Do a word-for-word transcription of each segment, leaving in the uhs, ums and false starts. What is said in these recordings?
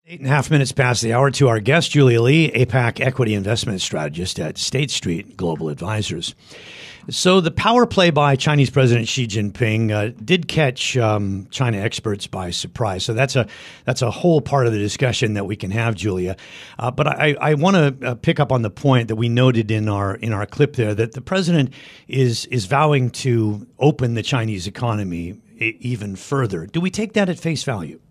Eight and a half minutes past the hour to our guest, Julia Lee, APAC Equity Investment Strategist at State Street Global Advisors. So the power play by Chinese President Xi Jinping uh, did catch um, China experts by surprise. So that's a that's a whole part of the discussion that we can have, Julia. Uh, but I, I want to uh, pick up on the point that we noted in our in our clip there that the president is is vowing to open the Chinese economy e- even further. Do we take that at face value?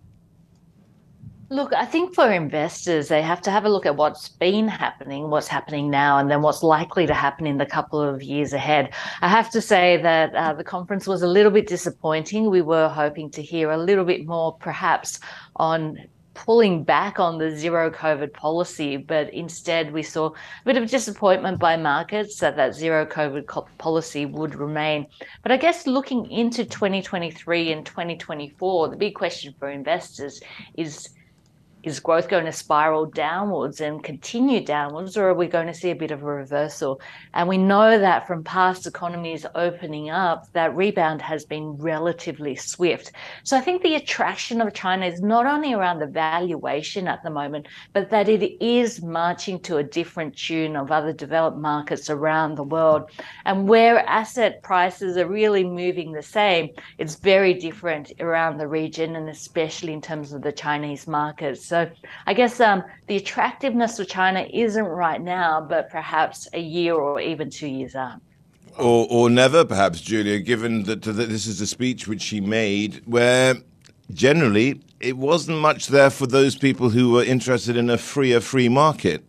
Look, I think for investors, they have to have a look at what's been happening, what's happening now, and then what's likely to happen in the couple of years ahead. I have to say that uh, the conference was a little bit disappointing. We were hoping to hear a little bit more, perhaps, on pulling back on the zero COVID policy, but instead we saw a bit of disappointment by markets that that zero COVID policy would remain. But I guess looking into twenty twenty-three and twenty twenty-four, the big question for investors is, Is growth going to spiral downwards and continue downwards, or are we going to see a bit of a reversal? And we know that from past economies opening up, that rebound has been relatively swift. So I think the attraction of China is not only around the valuation at the moment, but that it is marching to a different tune of other developed markets around the world. And where asset prices are really moving the same, it's very different around the region, and especially in terms of the Chinese markets. So I guess um, the attractiveness of China isn't right now, but perhaps a year or even two years out. Or, or never, perhaps, Julia, given that, that this is a speech which she made where generally it wasn't much there for those people who were interested in a freer free market.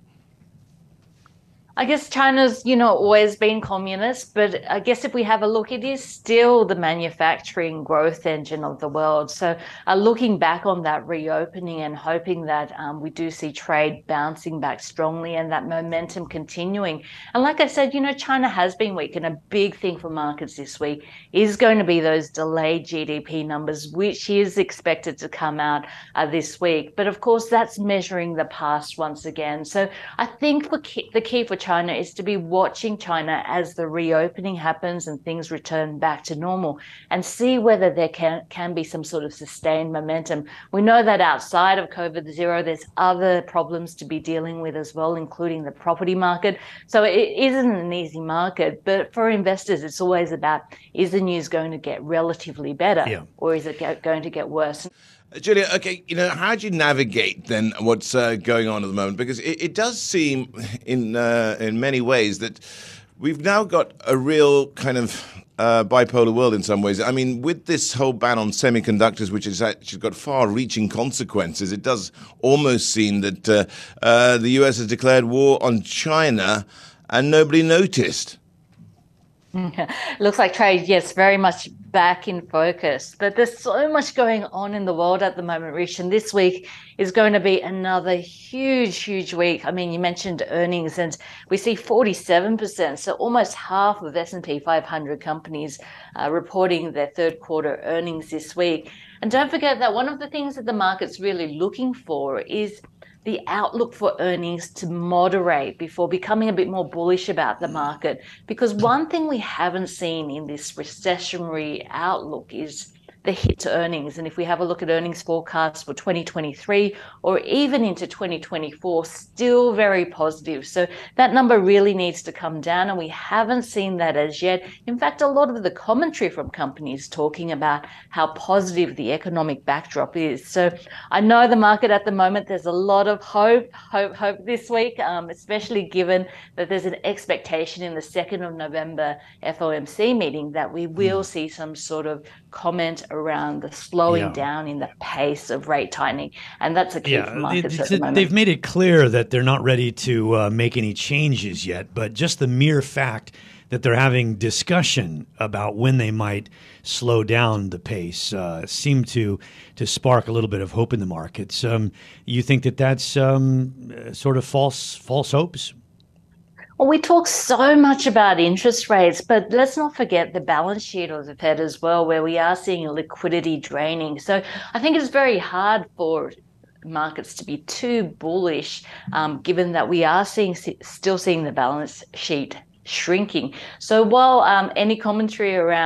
I guess China's, you know, always been communist, but I guess if we have a look, it is still the manufacturing growth engine of the world. So uh, looking back on that reopening and hoping that um, we do see trade bouncing back strongly and that momentum continuing. And like I said, you know, China has been weak, and a big thing for markets this week is going to be those delayed G D P numbers, which is expected to come out uh, this week. But of course, that's measuring the past once again. So I think for key, the key for China is to be watching China as the reopening happens and things return back to normal, and see whether there can, can be some sort of sustained momentum. We know that outside of COVID zero, there's other problems to be dealing with as well, including the property market. So it isn't an easy market, but for investors, it's always about, is the news going to get relatively better, yeah, or is it going to get worse? Julia, okay, you know, how do you navigate then what's uh, going on at the moment? Because it, it does seem in uh, in many ways that we've now got a real kind of uh, bipolar world in some ways. I mean, with this whole ban on semiconductors, which has actually got far-reaching consequences, it does almost seem that uh, uh, the U S has declared war on China and nobody noticed. Looks like trade, yes, very much back in focus. But there's so much going on in the world at the moment, Rish, and this week is going to be another huge, huge week. I mean, you mentioned earnings, and we see forty-seven percent, so almost half of S and P five hundred companies uh, reporting their third quarter earnings this week. And don't forget that one of the things that the market's really looking for is the outlook for earnings to moderate before becoming a bit more bullish about the market. Because one thing we haven't seen in this recessionary outlook is the hit to earnings. And if we have a look at earnings forecasts for twenty twenty-three or even into twenty twenty-four, still very positive. So that number really needs to come down, and we haven't seen that as yet. In fact, a lot of the commentary from companies talking about how positive the economic backdrop is. So I know the market at the moment, there's a lot of hope, hope, hope this week, um, especially given that there's an expectation in the second of November F O M C meeting that we will mm. see some sort of comment around the slowing yeah. down in the pace of rate tightening. And that's a key yeah, for markets it, at the moment. They've made it clear that they're not ready to uh, make any changes yet, but just the mere fact that they're having discussion about when they might slow down the pace uh, seem to to spark a little bit of hope in the markets. Um, you think that that's um, sort of false false hopes? Well, we talk so much about interest rates, but let's not forget the balance sheet of the Fed as well, where we are seeing liquidity draining. So I think it's very hard for markets to be too bullish, um, given that we are seeing still seeing the balance sheet shrinking. So while um, any commentary around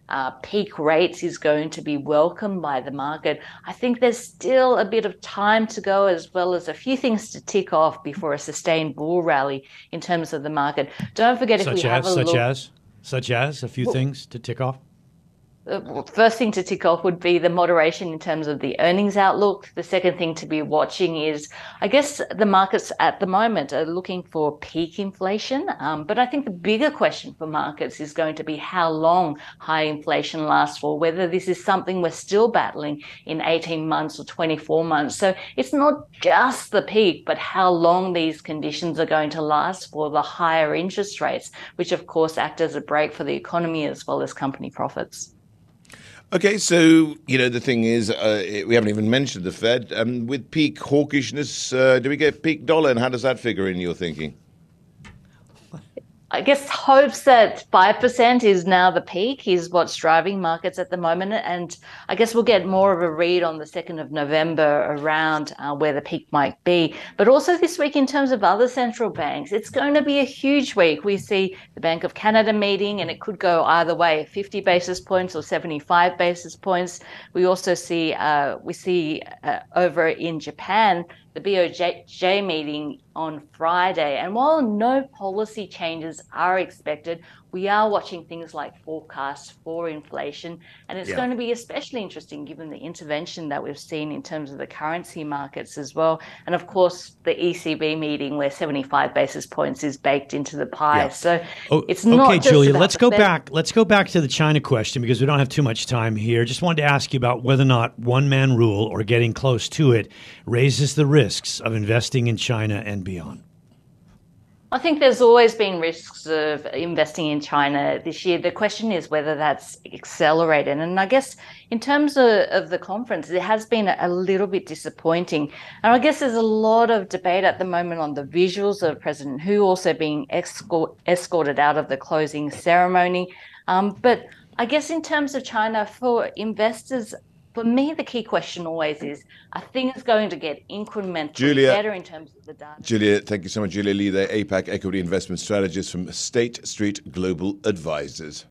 uh, peak rates is going to be welcomed by the market, I think there's still a bit of time to go, as well as a few things to tick off before a sustained bull rally in terms of the market. Don't forget, if Such we as, have a such look, as, such as a few Well- things to tick off. the first thing to tick off would be the moderation in terms of the earnings outlook. The second thing to be watching is, I guess, the markets at the moment are looking for peak inflation. Um, but I think the bigger question for markets is going to be how long high inflation lasts for, whether this is something we're still battling in eighteen months or twenty-four months. So it's not just the peak, but how long these conditions are going to last for, the higher interest rates, which of course act as a brake for the economy as well as company profits. Okay, so, you know, the thing is, uh, we haven't even mentioned the Fed. Um, with peak hawkishness, uh, do we get peak dollar, and how does that figure in your thinking? I guess hopes that five percent is now the peak is what's driving markets at the moment. And I guess we'll get more of a read on the second of November around uh, where the peak might be. But also this week, in terms of other central banks, it's going to be a huge week. We see the Bank of Canada meeting, and it could go either way, fifty basis points or seventy-five basis points. We also see, uh, we see uh, over in Japan, the B O J meeting on Friday. And while no policy changes are expected, we are watching things like forecasts for inflation. And it's Yeah. going to be especially interesting given the intervention that we've seen in terms of the currency markets as well. And of course, the E C B meeting where seventy-five basis points is baked into the pie. Yeah. So Oh, it's not okay, just Julia. about Let's the go Fed. back. Let's go back to the China question, because we don't have too much time here. Just wanted to ask you about whether or not one-man rule, or getting close to it, raises the risks of investing in China and beyond. I think there's always been risks of investing in China this year. The question is whether that's accelerated. And I guess in terms of, of the conference, it has been a little bit disappointing. And I guess there's a lot of debate at the moment on the visuals of President Hu also being escort, escorted out of the closing ceremony. Um, but I guess in terms of China, for investors, for me, the key question always is, are things going to get incrementally Julia. better in terms of the data? Julia, thank you so much. Julia Lee, the APAC Equity Investment Strategist from State Street Global Advisors.